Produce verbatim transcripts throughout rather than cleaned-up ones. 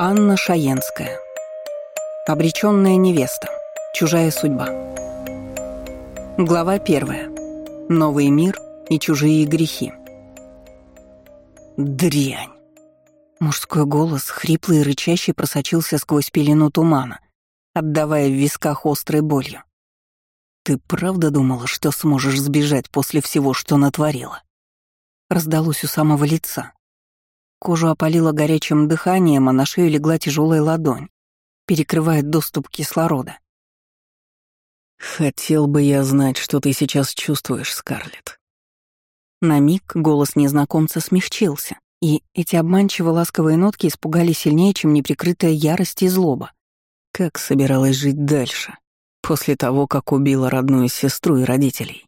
Анна Шаенская. Обречённая невеста. Чужая судьба. Глава первая. Новый мир и чужие грехи. Дрянь. Мужской голос, хриплый и рычащий, просочился сквозь пелену тумана, отдавая в висках острой болью. «Ты правда думала, что сможешь сбежать после всего, что натворила?» Раздалось у самого лица. Кожу опалило горячим дыханием, а на шею легла тяжелая ладонь, перекрывая доступ кислорода. «Хотел бы я знать, что ты сейчас чувствуешь, Скарлетт». На миг голос незнакомца смягчился, и эти обманчиво ласковые нотки испугали сильнее, чем неприкрытая ярость и злоба. Как собиралась жить дальше, после того, как убила родную сестру и родителей?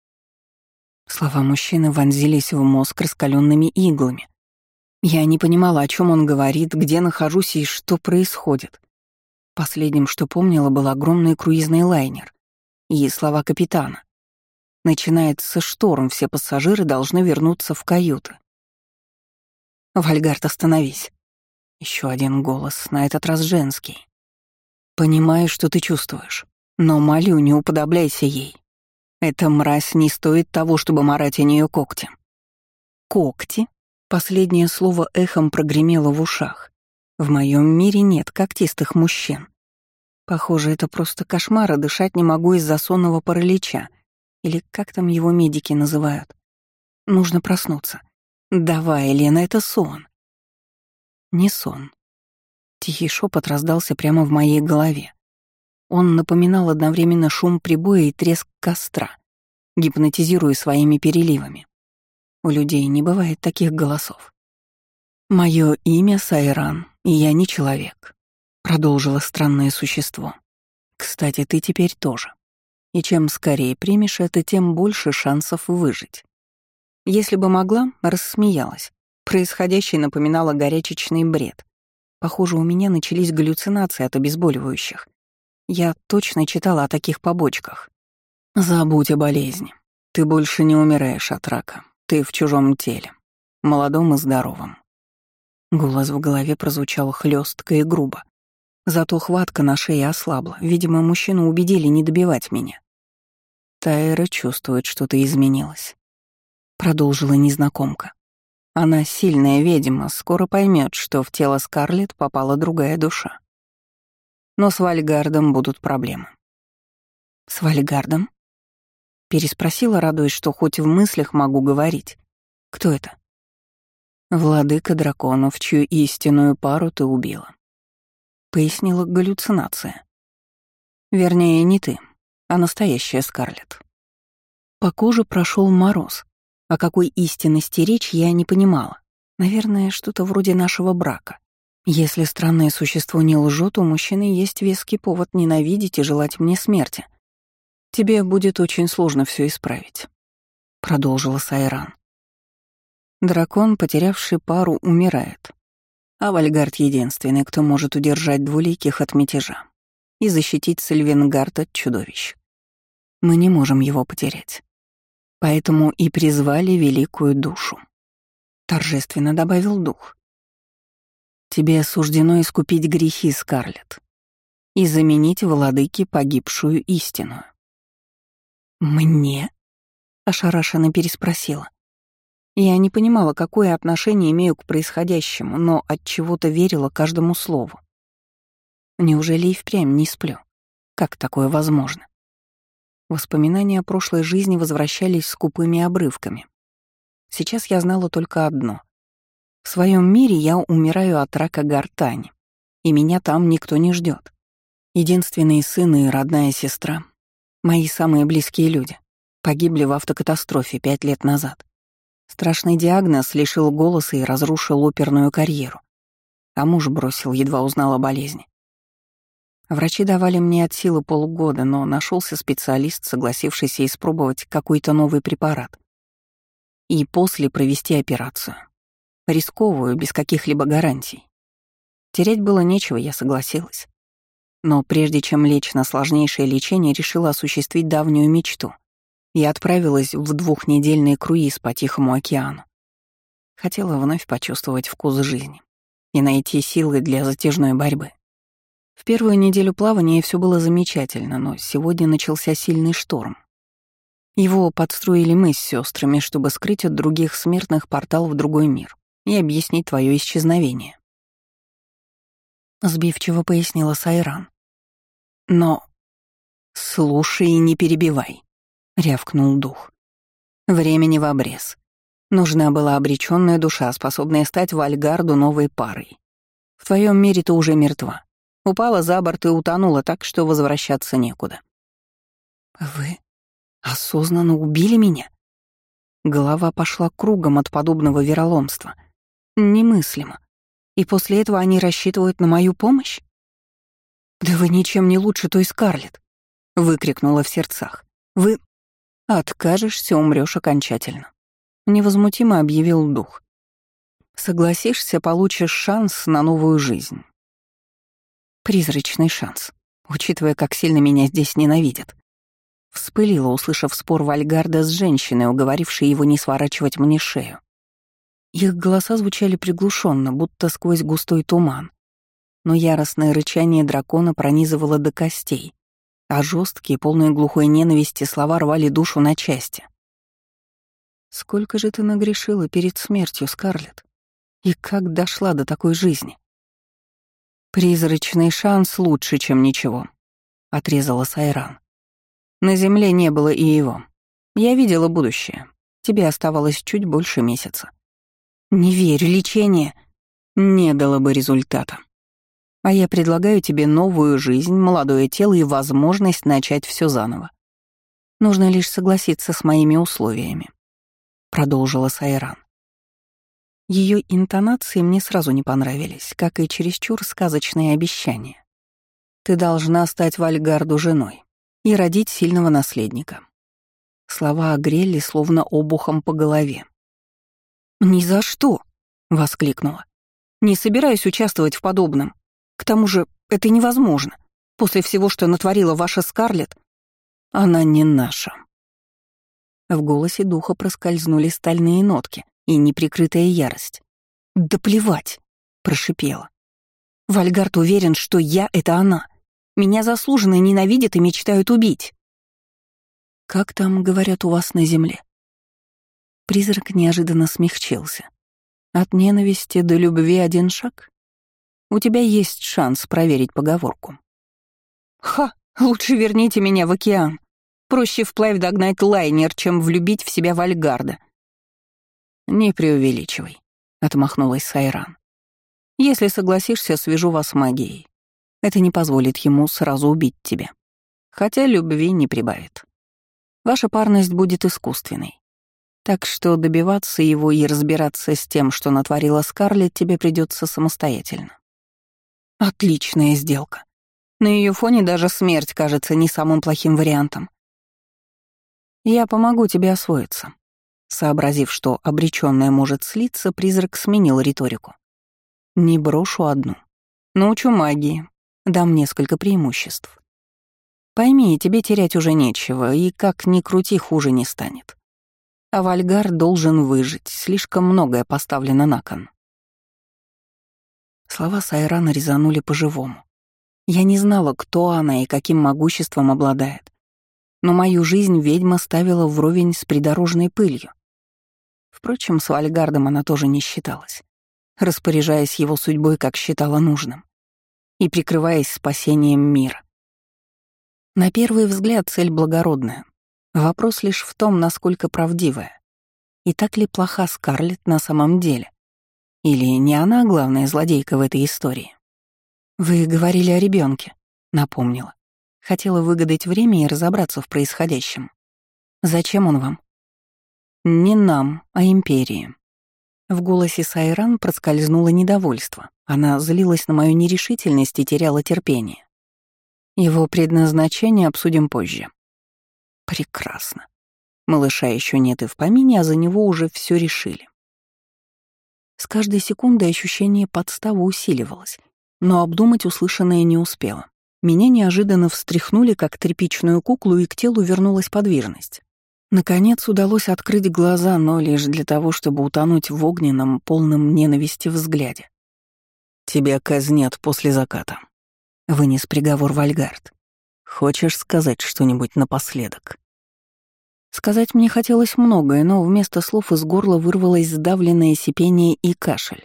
Слова мужчины вонзились в мозг раскаленными иглами. Я не понимала, о чем он говорит, где нахожусь и что происходит. Последним, что помнила, был огромный круизный лайнер и слова капитана. Начинается шторм, все пассажиры должны вернуться в каюты. «Вальгард, остановись!» Еще один голос, на этот раз женский. «Понимаю, что ты чувствуешь, но молю, не уподобляйся ей. Эта мразь не стоит того, чтобы марать о нее когти». «Когти?» Последнее слово эхом прогремело в ушах. В моем мире нет когтистых мужчин. Похоже, это просто кошмар, а дышать не могу из-за сонного паралича. Или как там его медики называют. Нужно проснуться. Давай, Елена, это сон. Не сон. Тихий шепот раздался прямо в моей голове. Он напоминал одновременно шум прибоя и треск костра, гипнотизируя своими переливами. У людей не бывает таких голосов. «Моё имя Сайран, и я не человек», — продолжило странное существо. «Кстати, ты теперь тоже. И чем скорее примешь это, тем больше шансов выжить». Если бы могла, рассмеялась. Происходящее напоминало горячечный бред. Похоже, у меня начались галлюцинации от обезболивающих. Я точно читала о таких побочках. «Забудь о болезни. Ты больше не умираешь от рака. Ты в чужом теле, молодом и здоровом». Голос в голове прозвучал хлестко и грубо. Зато хватка на шее ослабла. Видимо, мужчину убедили не добивать меня. «Тайра чувствует, что ты изменилась», — продолжила незнакомка. «Она сильная ведьма, скоро поймет, что в тело Скарлетт попала другая душа. Но с Вальгардом будут проблемы». «С Вальгардом?» Переспросила, радуясь, что хоть в мыслях могу говорить. «Кто это?» «Владыка драконов, чью истинную пару ты убила», — пояснила галлюцинация. «Вернее, не ты, а настоящая Скарлетт». По коже прошел мороз. О какой истинности речь я не понимала. Наверное, что-то вроде нашего брака. Если странное существо не лжет, у мужчины есть веский повод ненавидеть и желать мне смерти. «Тебе будет очень сложно все исправить», — продолжила Сайран. «Дракон, потерявший пару, умирает. А Вальгард единственный, кто может удержать двуликих от мятежа и защитить Сильвенгард от чудовищ. Мы не можем его потерять. Поэтому и призвали великую душу», — торжественно добавил дух. «Тебе суждено искупить грехи, Скарлетт, и заменить владыке погибшую истинную». «Мне?» — ошарашенно переспросила. Я не понимала, какое отношение имею к происходящему, но от чего-то верила каждому слову. Неужели и впрямь не сплю? Как такое возможно? Воспоминания о прошлой жизни возвращались скупыми обрывками. Сейчас я знала только одно. В своем мире я умираю от рака гортани, и меня там никто не ждет. Единственный сын и родная сестра, мои самые близкие люди, погибли в автокатастрофе пять лет назад. Страшный диагноз лишил голоса и разрушил оперную карьеру. А муж бросил, едва узнал о болезни. Врачи давали мне от силы полгода, но нашелся специалист, согласившийся испробовать какой-то новый препарат. И после провести операцию. Рисковую, без каких-либо гарантий. Терять было нечего, я согласилась. Но прежде чем лечь на сложнейшее лечение, решила осуществить давнюю мечту и отправилась в двухнедельный круиз по Тихому океану. Хотела вновь почувствовать вкус жизни и найти силы для затяжной борьбы. В первую неделю плавания все было замечательно, но сегодня начался сильный шторм. Его подстроили мы с сестрами, чтобы скрыть от других смертных портал в другой мир и объяснить твое исчезновение. Сбивчиво пояснила Сайран. Но... «Слушай и не перебивай», — рявкнул дух. «Времени в обрез. Нужна была обречённая душа, способная стать Вальгарду новой парой. В твоем мире ты уже мертва. Упала за борт и утонула так, что возвращаться некуда». «Вы осознанно убили меня?» Голова пошла кругом от подобного вероломства. Немыслимо. И после этого они рассчитывают на мою помощь? «Да вы ничем не лучше той Скарлетт!» — выкрикнула в сердцах. «Вы откажешься, умрёшь окончательно», — невозмутимо объявил дух. «Согласишься, получишь шанс на новую жизнь». Призрачный шанс, учитывая, как сильно меня здесь ненавидят. Вспылила, услышав спор Вальгарда с женщиной, уговорившей его не сворачивать мне шею. Их голоса звучали приглушенно, будто сквозь густой туман. Но яростное рычание дракона пронизывало до костей, а жесткие, полные глухой ненависти слова рвали душу на части. «Сколько же ты нагрешила перед смертью, Скарлетт? И как дошла до такой жизни?» «Призрачный шанс лучше, чем ничего», — отрезала Сайран. «На земле не было и его. Я видела будущее. Тебе оставалось чуть больше месяца. Не верю, лечение не дало бы результата. А я предлагаю тебе новую жизнь, молодое тело и возможность начать все заново. Нужно лишь согласиться с моими условиями», — продолжила Сайран. Ее интонации мне сразу не понравились, как и чересчур сказочные обещания. «Ты должна стать Вальгарду женой и родить сильного наследника». Слова огрели, словно обухом по голове. «Ни за что!» — воскликнула. «Не собираюсь участвовать в подобном. К тому же это невозможно. После всего, что натворила ваша Скарлетт, она не наша». В голосе духа проскользнули стальные нотки и неприкрытая ярость. «Да плевать!» — прошипела. «Вальгард уверен, что я — это она. Меня заслуженно ненавидят и мечтают убить». «Как там, говорят, у вас на земле?» Призрак неожиданно смягчился. «От ненависти до любви один шаг? У тебя есть шанс проверить поговорку». «Ха! Лучше верните меня в океан. Проще вплавь догнать лайнер, чем влюбить в себя Вальгарда». «Не преувеличивай», — отмахнулась Сайран. «Если согласишься, свяжу вас магией. Это не позволит ему сразу убить тебя. Хотя любви не прибавит. Ваша парность будет искусственной. Так что добиваться его и разбираться с тем, что натворила Скарлетт, тебе придется самостоятельно». «Отличная сделка. На ее фоне даже смерть кажется не самым плохим вариантом». «Я помогу тебе освоиться». Сообразив, что обречённая может слиться, призрак сменил риторику. «Не брошу одну. Научу магии. Дам несколько преимуществ. Пойми, тебе терять уже нечего, и как ни крути, хуже не станет. А Вальгар должен выжить, слишком многое поставлено на кон». Слова Сайрана резанули по-живому. Я не знала, кто она и каким могуществом обладает. Но мою жизнь ведьма ставила вровень с придорожной пылью. Впрочем, с Вальгардом она тоже не считалась, распоряжаясь его судьбой, как считала нужным, и прикрываясь спасением мира. На первый взгляд цель благородная. Вопрос лишь в том, насколько правдивая. И так ли плоха Скарлетт на самом деле? Или не она главная злодейка в этой истории? «Вы говорили о ребенке, напомнила. Хотела выгадать время и разобраться в происходящем. Зачем он вам? Не нам, а империи. В голосе Сайран проскользнуло недовольство. Она злилась на мою нерешительность и теряла терпение. Его предназначение обсудим позже. Прекрасно. Малыша еще нет и в помине, а за него уже все решили. С каждой секундой ощущение подставы усиливалось, но обдумать услышанное не успела. Меня неожиданно встряхнули, как тряпичную куклу, и к телу вернулась подвижность. Наконец удалось открыть глаза, но лишь для того, чтобы утонуть в огненном, полном ненависти взгляде. «Тебя казнят после заката», — вынес приговор Вальгард. «Хочешь сказать что-нибудь напоследок?» Сказать мне хотелось многое, но вместо слов из горла вырвалось сдавленное сипение и кашель.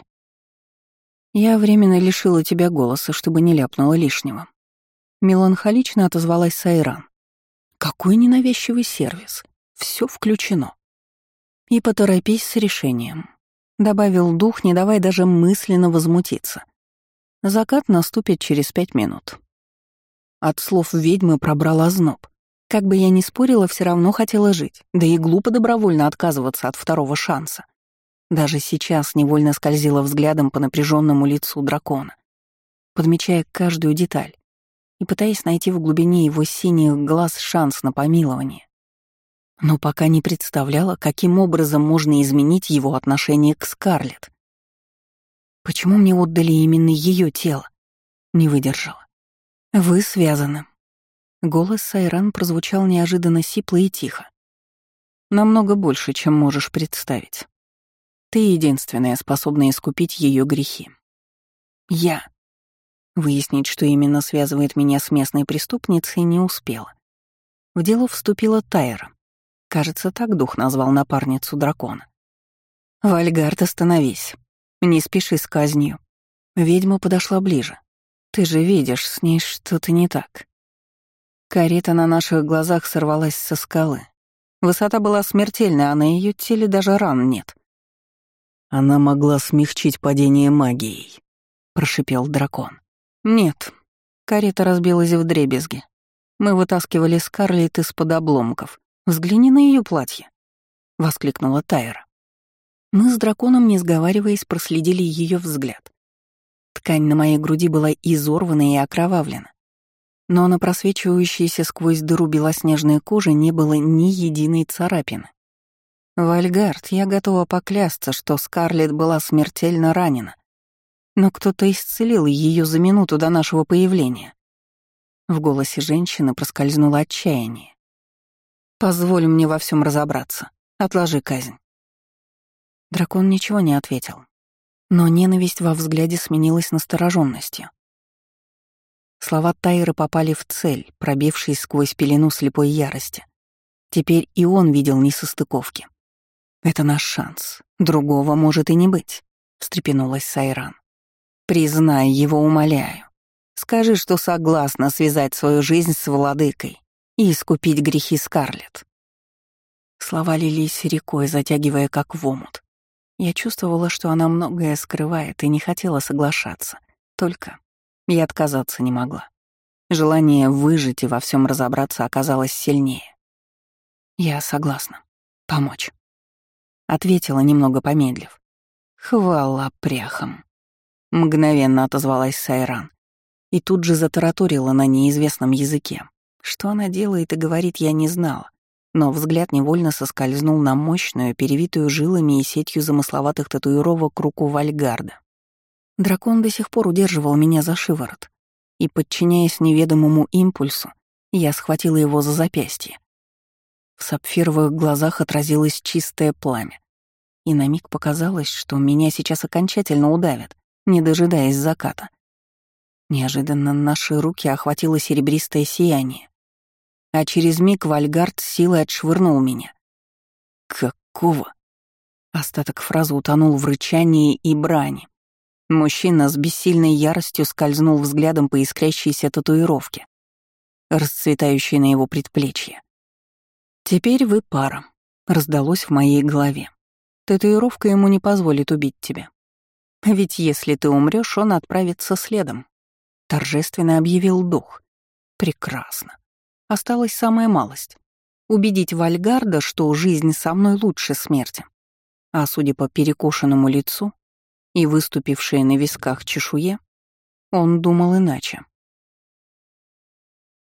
«Я временно лишила тебя голоса, чтобы не ляпнула лишнего». Меланхолично отозвалась Сайран. «Какой ненавязчивый сервис. Все включено». «И поторопись с решением», — добавил дух, не давая даже мысленно возмутиться. «Закат наступит через пять минут». От слов ведьмы пробрал озноб. Как бы я ни спорила, все равно хотела жить, да и глупо добровольно отказываться от второго шанса. Даже сейчас невольно скользила взглядом по напряженному лицу дракона, подмечая каждую деталь и пытаясь найти в глубине его синих глаз шанс на помилование. Но пока не представляла, каким образом можно изменить его отношение к Скарлетт. Почему мне отдали именно ее тело? Не выдержала. «Вы связаны». Голос Сайран прозвучал неожиданно сипло и тихо. «Намного больше, чем можешь представить. Ты единственная, способная искупить ее грехи. Я». Выяснить, что именно связывает меня с местной преступницей, не успела. В дело вступила Тайра. Кажется, так дух назвал напарницу дракона. «Вальгард, остановись. Не спеши с казнью». Ведьма подошла ближе. «Ты же видишь, с ней что-то не так». Карета на наших глазах сорвалась со скалы. Высота была смертельная, а на ее теле даже ран нет. «Она могла смягчить падение магией», — прошипел дракон. «Нет». Карета разбилась вдребезги. Мы вытаскивали Скарлетт из-под обломков. «Взгляни на ее платье», — воскликнула Тайра. Мы с драконом, не сговариваясь, проследили ее взгляд. Ткань на моей груди была изорвана и окровавлена. Но на просвечивающейся сквозь дыру белоснежной кожи не было ни единой царапины. «Вальгард, я готова поклясться, что Скарлетт была смертельно ранена. Но кто-то исцелил ее за минуту до нашего появления». В голосе женщины проскользнуло отчаяние. «Позволь мне во всем разобраться. Отложи казнь». Дракон ничего не ответил, но ненависть во взгляде сменилась настороженностью. Слова Тайры попали в цель, пробившись сквозь пелену слепой ярости. Теперь и он видел несостыковки. «Это наш шанс. Другого может и не быть», — встрепенулась Сайран. «Признай его, умоляю. Скажи, что согласна связать свою жизнь с владыкой и искупить грехи Скарлетт». Слова лились рекой, затягивая как в омут. Я чувствовала, что она многое скрывает, и не хотела соглашаться. Только я отказаться не могла. Желание выжить и во всем разобраться оказалось сильнее. «Я согласна. Помочь», — ответила, немного помедлив. «Хвала пряхам», — мгновенно отозвалась Сайран и тут же затараторила на неизвестном языке. Что она делает и говорит, я не знала, но взгляд невольно соскользнул на мощную, перевитую жилами и сетью замысловатых татуировок руку Вальгарда. Дракон до сих пор удерживал меня за шиворот, и, подчиняясь неведомому импульсу, я схватила его за запястье. В сапфировых глазах отразилось чистое пламя, и на миг показалось, что меня сейчас окончательно удавят, не дожидаясь заката. Неожиданно наши руки охватило серебристое сияние, а через миг Вальгард с силой отшвырнул меня. «Какого?» Остаток фразы утонул в рычании и брани. Мужчина с бессильной яростью скользнул взглядом по искрящейся татуировке, расцветающей на его предплечье. «Теперь вы пара», — раздалось в моей голове. «Татуировка ему не позволит убить тебя. Ведь если ты умрёшь, он отправится следом», — торжественно объявил дух. «Прекрасно. Осталась самая малость — убедить Вальгарда, что жизнь со мной лучше смерти». А судя по перекошенному лицу и выступившей на висках чешуе, он думал иначе.